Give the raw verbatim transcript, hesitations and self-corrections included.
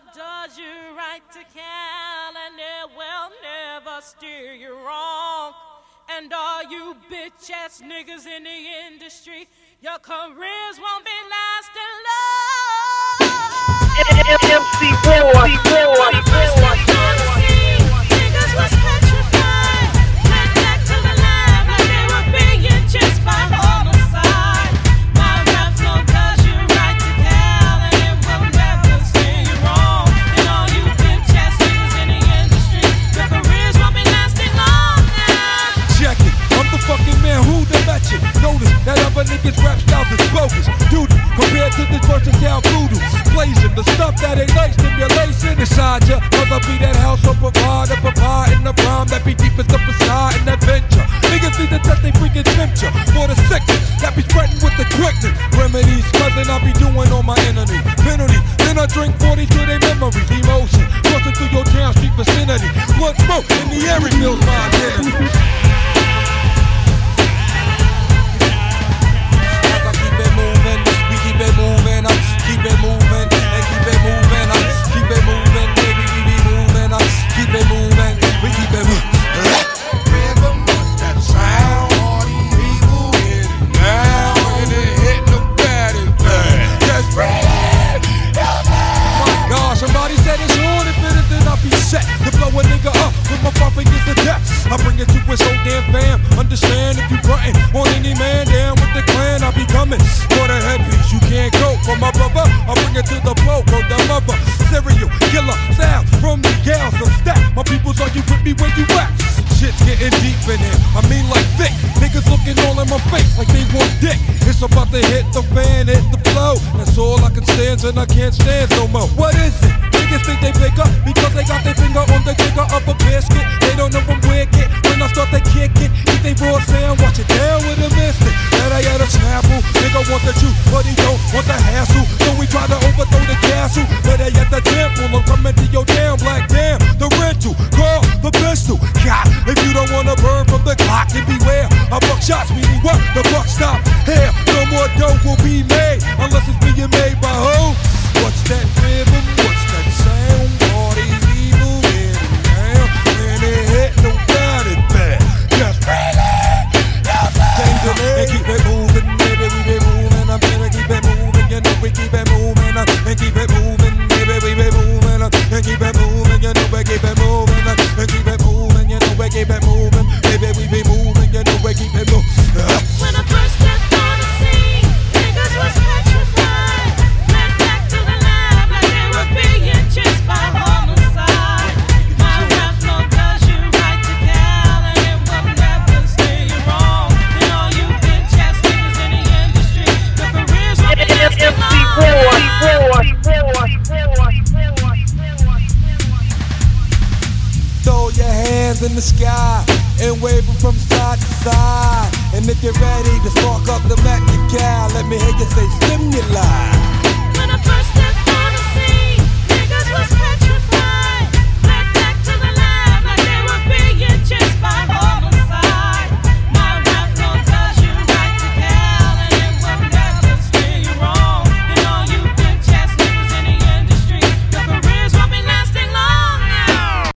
does you right to Cal, and it will never steer you wrong. And all you bitch-ass niggas in the industry, your careers won't be lasting long. M C four, When I first stepped on the scene, niggas was petrified. Went back to the lab like they were being chased by homicide. My rap flow does you right to Cal, and it will never steer you wrong. And all you bitch-ass niggas in the industry, your careers won't be lasting long now. Check it, I'm the fucking man who the bet you. Notice that other niggas rap styles is bogus. Dude, compared to this versatile voodoo. Blazing the stuff that ain't nice, stimulation inside ya. Cause I be that house of provider, provide in the rhyme that be deepest up inside in that venture. Niggas need to test they freaking temperature for the sickness that be spreading with the quickness. Remedies, cousin, I be doing on my enemy. Penalty, then I drink forty to their memories. Emotion, crossing through your town street vicinity. Blood smoke in the air, it feels my identity. Moving, we keep it moving, uh, keep it moving, and keep it moving, uh, keep it moving, baby, we be moving, uh, keep it moving, we keep it moving. Rhythm, what's that sound? All these people in it now, and it hit the bad and bad. Just breathe, my God, somebody said it's on, if it is, then I'll be set to blow a nigga up with my bumping is the death. I bring it to his whole damn fam. Understand if you frontin' on any man down with the clan, I'll be coming for the headpiece. You can't go for my brother. I bring it to the flow, bro, the mother. Serial killer style from the gals of stack. My peoples, are you with me where you at? Shit's getting deep in here. I mean like thick. Niggas looking all in my face like they want dick. It's about to hit the fan, hit the flow. That's all I can stand and I can't stand no more. What is it? Niggas think they bigger because they got their finger on the trigger of a biscuit. They don't know I'm wicked. When I start to kick it, eat they raw sound, watch it down with a mystic. That I had a snapple. Nigga want the juice, but he don't want the hassle. So we try to overthrow the castle. But they at the temple, I'm coming to your damn black damn. The rental, call the pistol. God, if you don't wanna burn from the clock, then beware. I buck shots, meaning what? The buck stop here. No more dough will be made unless it's being made by who? What's that rhythm? What's that sound? All these evil in it now, and it hit no doubt it bad. Just really, and keep it moving, baby, we be moving. I'm gonna keep it moving, you know we keep it moving. And keep it moving, baby, we be moving. And keep it moving, you know we keep it moving. And keep it moving, you know we keep it moving. Baby, we be moving, you know we keep it moving. When I first stepped on the scene, niggas was petrified. Went back to the lab like they were being chased by homicide. My rap flow does you right to Cal, and it will never steer you wrong. And all you bitch-ass niggas in the industry, your careers won't be lasting long. Throw your hands in the sky and wave them from side to side. And if you're ready to spark up the Mac and Cal, let me hear you say stimuli.